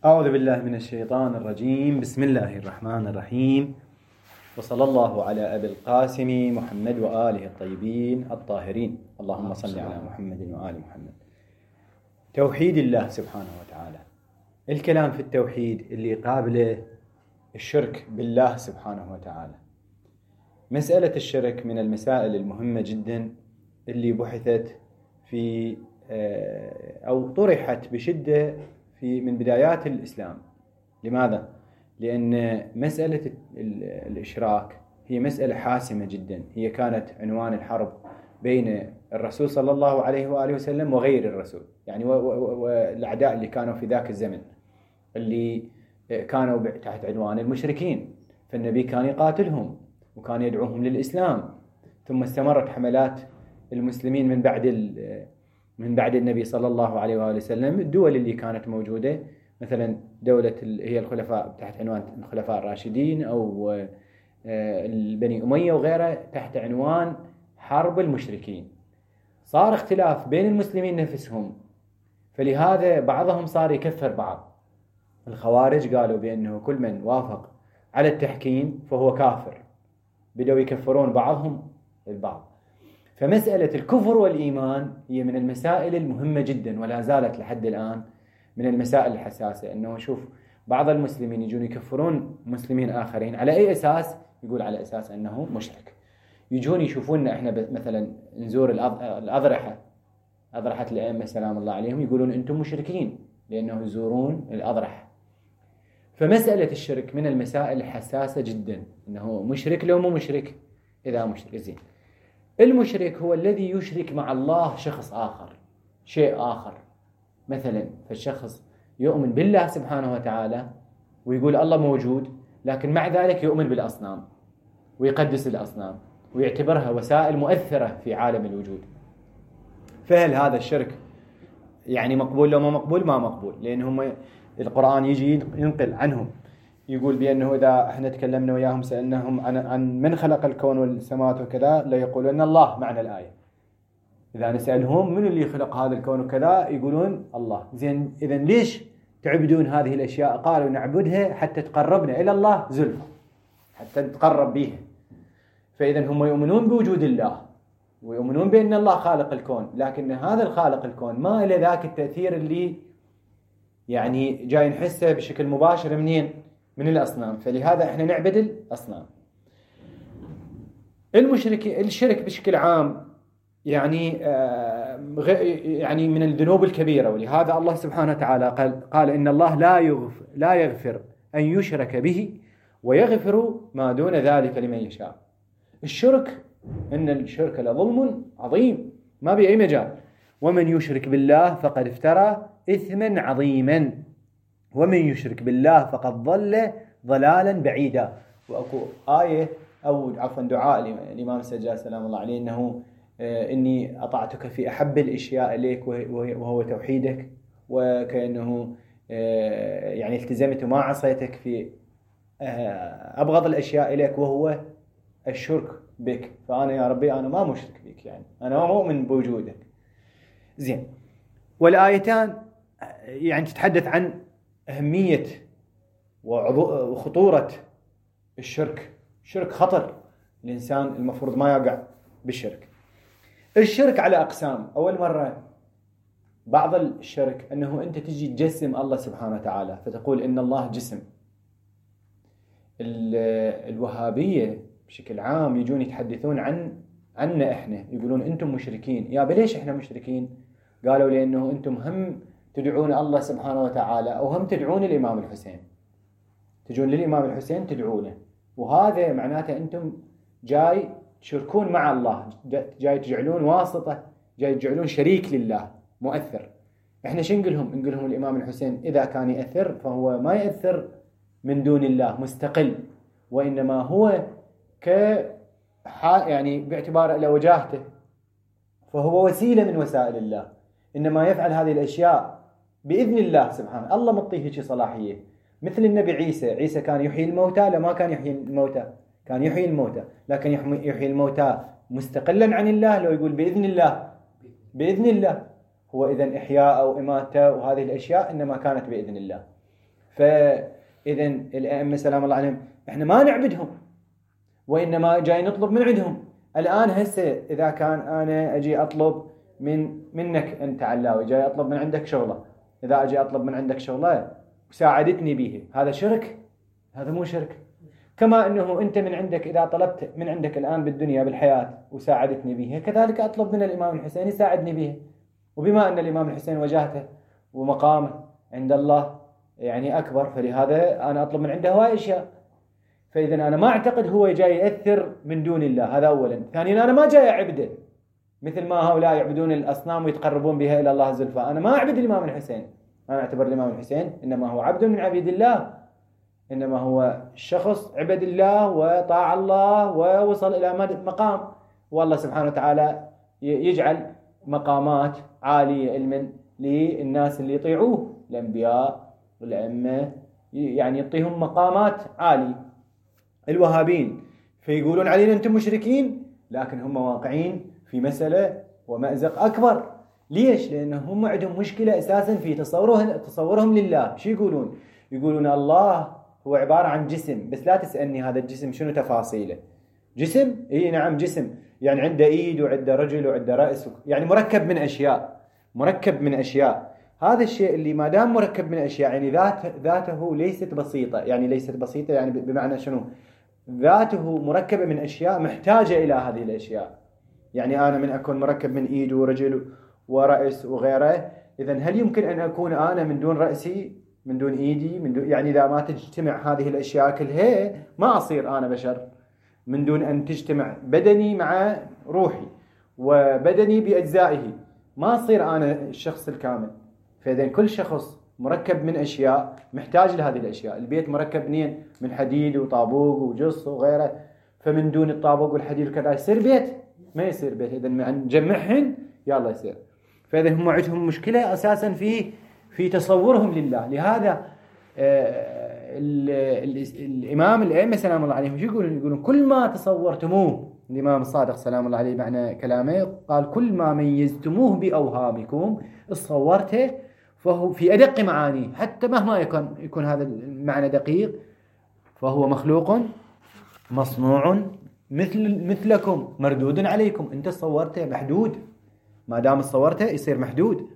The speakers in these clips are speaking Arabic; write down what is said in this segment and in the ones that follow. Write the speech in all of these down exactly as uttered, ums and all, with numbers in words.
أعوذ بالله من الشيطان الرجيم. بسم الله الرحمن الرحيم، وصلى الله على أبي القاسم محمد وآله الطيبين الطاهرين. اللهم صل على محمد وآل محمد. توحيد الله سبحانه وتعالى. الكلام في التوحيد اللي قابله الشرك بالله سبحانه وتعالى. مسألة الشرك من المسائل المهمة جدا اللي بحثت في أو طرحت بشدة في من بدايات الإسلام. لماذا؟ لأن مسألة الإشراك هي مسألة حاسمة جدا، هي كانت عنوان الحرب بين الرسول صلى الله عليه وآله وسلم وغير الرسول، يعني والأعداء اللي كانوا في ذاك الزمن اللي كانوا تحت عنوان المشركين، فالنبي كان يقاتلهم وكان يدعوهم للإسلام. ثم استمرت حملات المسلمين من بعد من بعد النبي صلى الله عليه وآله وسلم. الدول اللي كانت موجودة مثلا دولة هي الخلفاء تحت عنوان الخلفاء الراشدين أو البني أمية وغيرها تحت عنوان حرب المشركين. صار اختلاف بين المسلمين نفسهم، فلهذا بعضهم صار يكفر بعض. الخوارج قالوا بأنه كل من وافق على التحكيم فهو كافر، بدأوا يكفرون بعضهم البعض. فمسألة الكفر والإيمان هي من المسائل المهمة جدا، ولا زالت لحد الآن من المسائل الحساسة. أنه شوف بعض المسلمين يجون يكفرون مسلمين آخرين على أي أساس؟ يقول على أساس أنه مشرك. يجون يشوفوننا إحنا مثلا نزور الأضرحة أضرحة الأئمة سلام الله عليهم، يقولون أنتم مشركين لأنه يزورون الأضرحة. فمسألة الشرك من المسائل الحساسة جدا، أنه مشرك لو مو مشرك. إذا مشرك زين، المشرك هو الذي يشرك مع الله شخص آخر، شيء آخر. مثلا فالشخص يؤمن بالله سبحانه وتعالى ويقول الله موجود، لكن مع ذلك يؤمن بالأصنام ويقدس الأصنام ويعتبرها وسائل مؤثرة في عالم الوجود. فهل هذا الشرك يعني مقبول لو ما مقبول؟ ما مقبول، لأنهم القرآن يجي ينقل عنهم يقول بأنه إذا احنا تكلمنا وياهم سألناهم عن عن من خلق الكون والسماوات وكذا لا يقولون الله، معنى الآية. إذا نسألهم من اللي خلق هذا الكون وكذا يقولون الله. زين، إذا ليش تعبدون هذه الأشياء؟ قالوا نعبدها حتى تقربنا إلى الله زلفى، حتى نتقرب بها. فإذا هم يؤمنون بوجود الله ويؤمنون بأن الله خالق الكون، لكن هذا الخالق الكون ما إلى ذاك التأثير اللي يعني جاي نحسه بشكل مباشر منين؟ من الأصنام. فلهذا احنا نعبد الأصنام. المشرك الشرك بشكل عام يعني آه يعني من الذنوب الكبيرة، ولهذا الله سبحانه وتعالى قال قال إن الله لا يغفر لا يغفر أن يشرك به ويغفر ما دون ذلك لمن يشاء. الشرك إن الشرك لظلم عظيم ما بأي مجال، ومن يشرك بالله فقد افترى إثما عظيما، ومن يشرك بالله فقد ضل ضلالا بعيدا. وأكو آية أو عفوا دعاء الإمام السجاد سلام الله عليه إنه آه إني أطعتك في أحب الأشياء إليك وهو توحيدك، وكأنه آه يعني التزمت وما عصيتك في آه أبغض الأشياء إليك وهو الشرك بك. فأنا يا ربي أنا ما مشرك بك، يعني أنا ما مؤمن بوجودك. زين، والآيتان يعني تتحدث عن أهمية وخطورة الشرك. الشرك خطر، الإنسان المفروض ما يقع بالشرك. الشرك على أقسام. أول مرة بعض الشرك أنه أنت تجي تجسم الله سبحانه وتعالى فتقول إن الله جسم. الوهابية بشكل عام يجون يتحدثون عن عنا إحنا، يقولون أنتم مشركين. يا بليش إحنا مشركين؟ قالوا لأنه أنتم هم تدعون الله سبحانه وتعالى أو هم تدعون الإمام الحسين، تجون للإمام الحسين تدعونه، وهذا معناته أنتم جاي تشركون مع الله، جاي تجعلون واسطة، جاي تجعلون شريك لله مؤثر. إحنا شو نقولهم؟ نقولهم الإمام الحسين إذا كان يأثر فهو ما يأثر من دون الله مستقل، وإنما هو ك يعني باعتبار إلى وجاهته فهو وسيلة من وسائل الله، إنما يفعل هذه الأشياء بإذن الله سبحانه. الله مطيه شيء صلاحية، مثل النبي عيسى. عيسى كان يحيي الموتى؟ لا، ما كان يحيي الموتى، كان يحيي الموتى، لكن يحيي الموتى مستقلا عن الله. لو يقول بإذن الله، بإذن الله هو إذن إحياء أو إماتة وهذه الأشياء إنما كانت بإذن الله. فإذا الأئمة سلام الله عليهم إحنا ما نعبدهم، وإنما جاي نطلب من عندهم. الآن هسه إذا كان أنا أجي أطلب من منك أنت علاوي، جاي أطلب من عندك شغلة، إذا أجي أطلب من عندك شغلة وساعدتني به، هذا شرك؟ هذا مو شرك. كما أنه أنت من عندك إذا طلبت من عندك الآن بالدنيا بالحياة وساعدتني به، كذلك أطلب من الإمام الحسين يساعدني به. وبما أن الإمام الحسين وجهته ومقامه عند الله يعني أكبر، فلهذا أنا أطلب من عنده هواي أشياء. فإذا أنا ما أعتقد هو جاي يأثر من دون الله، هذا أولا. ثانيا أنا ما جاي أعبده مثل ما هؤلاء يعبدون الأصنام ويتقربون بها إلى الله زلفى. أنا ما أعبد الإمام الحسين، أنا أعتبر الإمام الحسين إنما هو عبد من عبيد الله، إنما هو شخص عبد الله وطاع الله ووصل إلى مقام، والله سبحانه وتعالى يجعل مقامات عالية علما للناس اللي يطيعوه، الأنبياء والأئمة يعني يعطيهم مقامات عالية. الوهابين فيقولون علينا أنتم مشركين، لكن هم واقعين في مسألة ومأزق أكبر. ليش؟ لأنهم عندهم مشكلة أساسا في تصورهم تصورهم لله. شو يقولون؟ يقولون الله هو عبارة عن جسم، بس لا تسألني هذا الجسم شنو تفاصيله. جسم؟ إيه نعم جسم، يعني عنده إيد وعنده رجل وعنده رأس، يعني مركب من أشياء، مركب من أشياء. هذا الشيء اللي ما دام مركب من أشياء يعني ذات ذاته ليست بسيطة، يعني ليست بسيطة يعني بمعنى شنو؟ ذاته مركبة من أشياء محتاجة إلى هذه الأشياء. يعني أنا من أكون مركب من إيد ورجل ورأس وغيره، إذن هل يمكن أن أكون أنا من دون رأسي من دون إيدي من دون، يعني إذا ما تجتمع هذه الأشياء كلها ما أصير أنا بشر، من دون أن تجتمع بدني مع روحي وبدني بأجزائه ما أصير أنا الشخص الكامل. فإذن كل شخص مركب من أشياء محتاج لهذه الأشياء. البيت مركب منين؟ من حديد وطابوق وجص وغيره، فمن دون الطابوق والحديد وكذا يصير بيت؟ ما يصير بيت. إذن نجمعهن يلا يصير. فإذا هم عندهم مشكلة أساسا في في تصورهم لله. لهذا الإمام الأئمة سلام الله عليهم شو يقولون؟ يقولون كل ما تصورتموه، الإمام الصادق سلام الله عليه معنى كلامه قال كل ما ميزتموه بأوهامكم صورته فهو في أدق معانيه، حتى مهما يكون يكون هذا المعنى دقيق، فهو مخلوق مصنوع مثل مثلكم مردود عليكم. أنت صورته محدود، ما دام صورته يصير محدود.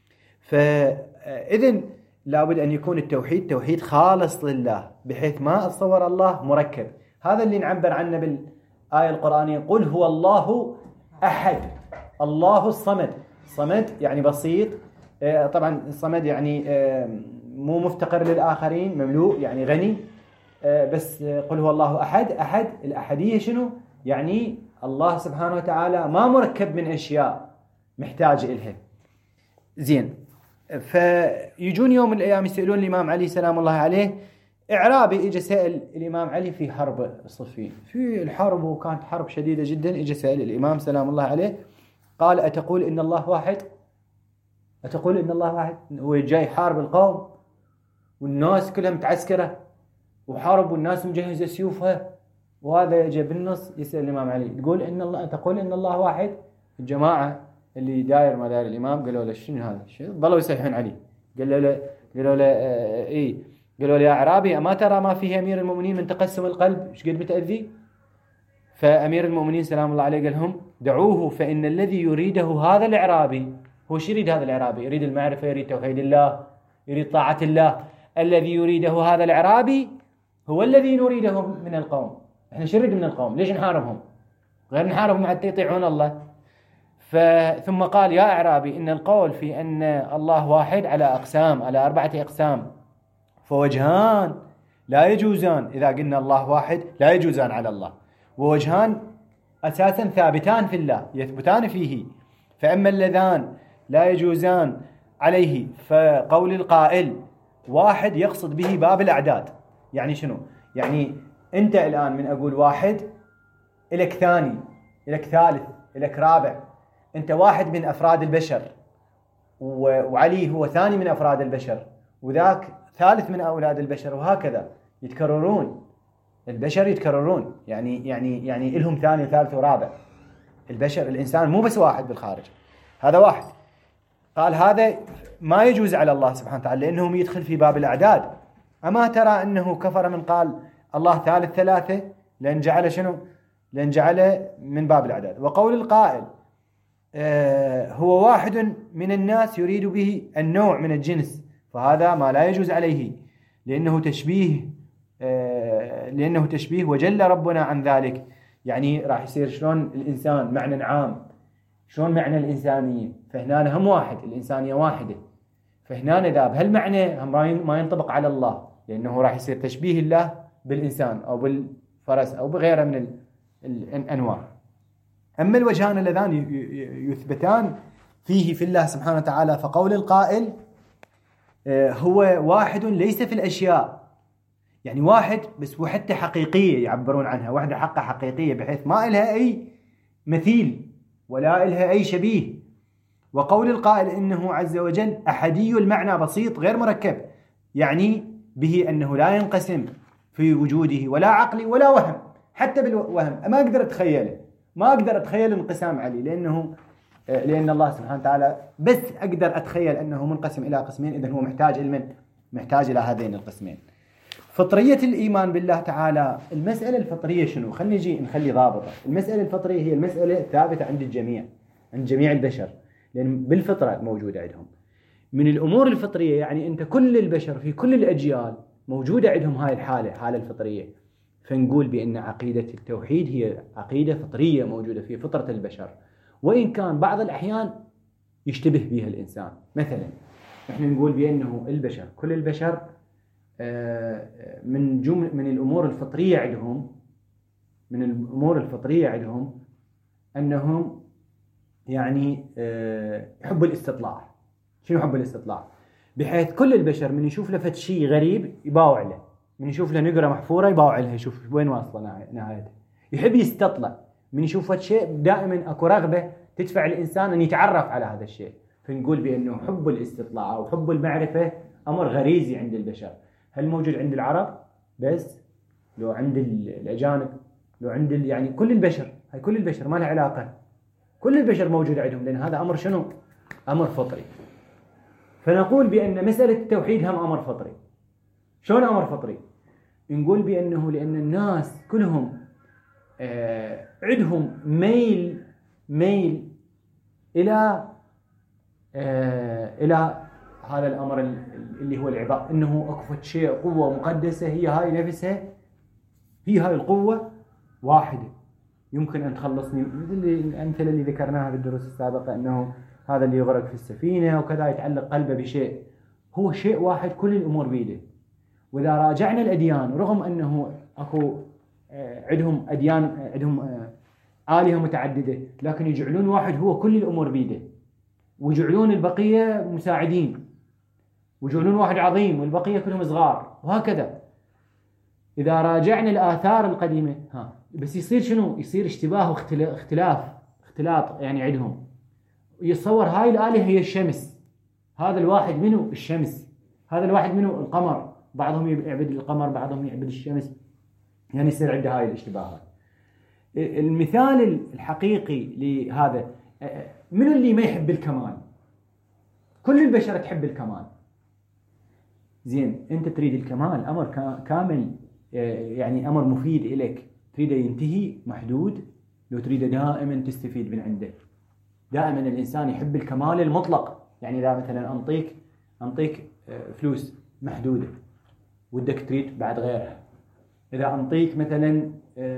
فإذن لابد أن يكون التوحيد توحيد خالص لله، بحيث ما أتصور الله مركب. هذا اللي نعبر عنه بالآية القرآنية قل هو الله أحد الله الصمد. صمد يعني بسيط، طبعا الصمد يعني مو مفتقر للآخرين، مملوء يعني غني. بس قل هو الله أحد، أحد الأحدية شنو؟ يعني الله سبحانه وتعالى ما مركب من أشياء محتاج إلها. زين، فيجون يوم من الأيام يسألون الإمام علي سلام الله عليه. إعرابي إجا سأل الإمام علي في حرب صفين، في الحرب وكانت حرب شديدة جدا. إجا سأل الإمام سلام الله عليه قال أتقول إن الله واحد؟ أتقول إن الله واحد؟ هو جاي حارب القوم والناس كلها متعسكرة وحارب والناس مجهزة سيوفها، وهذا يجي بالنص يسأل الإمام علي تقول إن الله تقول إن الله واحد؟ الجماعة اللي داير ما داير الإمام قالوا له شنو هذا الشيء؟ ظلوا يصيحون عليه. قالوا له قالوا له آه إيه قالوا له يا أعرابي أما ترى ما فيه أمير المؤمنين من تقسم القلب إيش قد متأذي؟ فأمير المؤمنين سلام الله عليه قال لهم دعوه فإن الذي يريده هذا الإعرابي هو شو يريد؟ هذا الإعرابي يريد المعرفة، يريد توحيد الله، يريد طاعة الله. الذي يريده هذا الإعرابي هو الذي نريده من القوم. إحنا شو نريد من القوم؟ ليش نحاربهم؟ غير نحاربهم حتى يطيعون الله. ثم قال يا أعرابي إن القول في أن الله واحد على أقسام، على أربعة أقسام، فوجهان لا يجوزان. إذا قلنا الله واحد لا يجوزان على الله، ووجهان أساسا ثابتان في الله يثبتان فيه. فأما اللذان لا يجوزان عليه فقول القائل واحد يقصد به باب الأعداد. يعني شنو؟ يعني أنت الآن من أقول واحد إلك ثاني إلك ثالث إلك رابع، أنت واحد من أفراد البشر، وعلي هو ثاني من أفراد البشر، وذاك ثالث من أولاد البشر، وهكذا يتكررون. البشر يتكررون، يعني يعني يعني لهم ثاني وثالث ورابع. البشر الإنسان مو بس واحد بالخارج، هذا واحد. قال هذا ما يجوز على الله سبحانه وتعالى لأنه يدخل في باب الأعداد. أما ترى أنه كفر من قال الله ثالث ثلاثة لأن جعل شنو؟ لأن جعل من باب العدد. وقول القائل آه هو واحد من الناس يريد به النوع من الجنس، فهذا ما لا يجوز عليه لأنه تشبيه آه لأنه تشبيه وجل ربنا عن ذلك. يعني راح يصير شلون الإنسان معنى عام، شلون معنى الإنسانية، فهنا هم واحد، الإنسانية واحدة، فهنا ذا بهالمعنى هم ما ينطبق على الله، لأنه راح يصير تشبيه الله بالإنسان أو بالفرس أو بغيره من الأنواع. أما الوجهان اللذان يثبتان فيه في الله سبحانه وتعالى، فقول القائل هو واحد ليس في الأشياء، يعني واحد بس وحدة حقيقية يعبرون عنها، وحدة حقة حقيقية بحيث ما إلها أي مثيل ولا إلها أي شبيه. وقول القائل إنه عز وجل أحدي المعنى بسيط غير مركب، يعني به أنه لا ينقسم في وجوده ولا عقلي ولا وهم، حتى بالوهم ما أقدر أتخيله، ما أقدر أتخيل انقسام عليه، لأنه لأن الله سبحانه وتعالى بس أقدر أتخيل أنه منقسم إلى قسمين، إذن هو محتاج علما، محتاج إلى هذين القسمين. فطرية الإيمان بالله تعالى، المسألة الفطرية شنو؟ خلينا نجي نخلي ضابطة. المسألة الفطرية هي المسألة ثابتة عند الجميع، عند جميع البشر، لأن بالفطرة موجودة عندهم. من الأمور الفطرية يعني أنت كل البشر في كل الأجيال موجودة عندهم هاي الحالة، حالة الفطرية. فنقول بأن عقيدة التوحيد هي عقيدة فطرية موجودة في فطرة البشر، وإن كان بعض الأحيان يشتبه بها الإنسان. مثلا نحن نقول بأنه البشر كل البشر من جمل من الأمور الفطرية عندهم من الأمور الفطرية عندهم أنهم يعني يحب الاستطلاع. شنو يحب الاستطلاع؟ بحيث كل البشر من يشوف له فد شيء غريب يباوع له، من يشوف له نقرة محفورة يباوع لها، يشوف وين واصلة نهايتها، يحب يستطلع. من يشوف فد شيء دائما أكو رغبة تدفع الإنسان أن يتعرف على هذا الشيء. فنقول بأنه حب الاستطلاع أو حب المعرفة أمر غريزي عند البشر. هل موجود عند العرب بس؟ لو عند الأجانب، لو عند يعني كل البشر، هاي كل البشر ما لها علاقة، كل البشر موجود عندهم، لأن هذا أمر شنو؟ أمر فطري. فنقول بأن مسألة التوحيد هم أمر فطري. شلون أمر فطري؟ نقول بأنه لأن الناس كلهم آه عندهم ميل ميل إلى آه إلى هذا الأمر اللي هو العبادة، إنه أكفت شيء قوة مقدسة هي هاي نفسها، هي هاي القوة واحدة يمكن أن تخلصني، مثل الأمثلة اللي ذكرناها في الدروس السابقة، أنه هذا اللي يغرق في السفينة وكذا يتعلق قلبه بشيء، هو شيء واحد كل الأمور بيده. وإذا راجعنا الأديان رغم أنه أكو عندهم أديان عندهم آلهة متعددة، لكن يجعلون واحد هو كل الأمور بيده، ويجعلون البقية مساعدين، ويجعلون واحد عظيم والبقية كلهم صغار، وهكذا. إذا راجعنا الآثار القديمة ها بس يصير شنو؟ يصير اشتباه واختلاف اختلاط يعني عندهم. يتصور هاي الآلهة هي الشمس، هذا الواحد منه الشمس، هذا الواحد منه القمر، بعضهم يعبد القمر بعضهم يعبد الشمس، يعني يصير عنده هاي الاشتباهات. المثال الحقيقي لهذا، من اللي ما يحب الكمال؟ كل البشر تحب الكمال. زين انت تريد الكمال، امر كامل يعني امر مفيد إليك، تريده ينتهي محدود، لو تريده دائما تستفيد من عنده. دائما الانسان يحب الكمال المطلق، يعني اذا مثلا انطيك انطيك فلوس محدوده ودك تريد بعد غيرها، اذا انطيك مثلا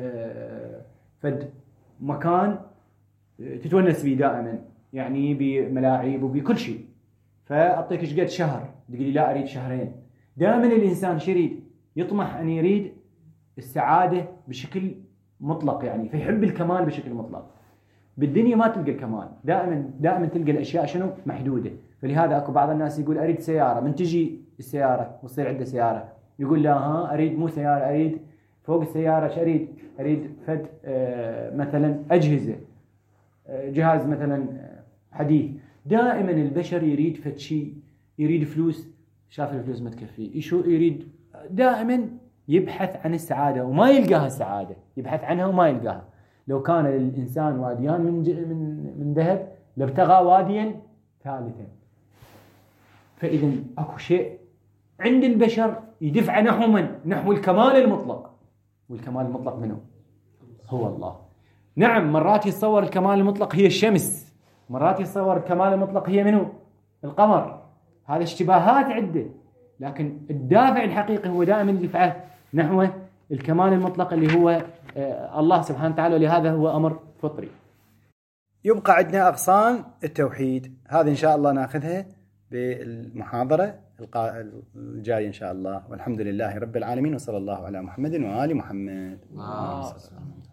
فد مكان تتونس به دائما، يعني بملاعب وبكل شيء، فاعطيك ايش قد شهر تقول لي لا اريد شهرين. دائما الانسان شو يريد؟ يطمح ان يريد السعاده بشكل مطلق، يعني فيحب الكمال بشكل مطلق. بالدنيا ما تلقى الكمال، دائما دائما تلقى الاشياء شنو؟ محدوده. فلهذا اكو بعض الناس يقول اريد سياره، من تجي السياره وتصير عنده سياره يقول لا ها اريد مو سياره، اريد فوق السياره ايش اريد؟ اريد فد آه مثلا اجهزه، آه جهاز مثلا حديث. دائما البشر يريد فد شيء، يريد فلوس، شاف الفلوس ما تكفيه، يشو يريد دائما يبحث عن السعاده وما يلقاها السعاده، يبحث عنها وما يلقاها. لو كان الانسان واديان من من من ذهب لابتغى واديا ثالثا. فاذا اكو شيء عند البشر يدفع نحو من؟ نحو الكمال المطلق. والكمال المطلق منه؟ هو الله. نعم مرات يتصور الكمال المطلق هي الشمس، مرات يتصور الكمال المطلق هي منه؟ القمر. هذه اشتباهات عدة، لكن الدافع الحقيقي هو دائما دفعه نحو الكمال المطلق اللي هو الله سبحانه وتعالى، ولهذا هو أمر فطري. يبقى عندنا أغصان التوحيد، هذه إن شاء الله نأخذها بالمحاضرة الجاية إن شاء الله. والحمد لله رب العالمين، وصلى الله على محمد وآل محمد.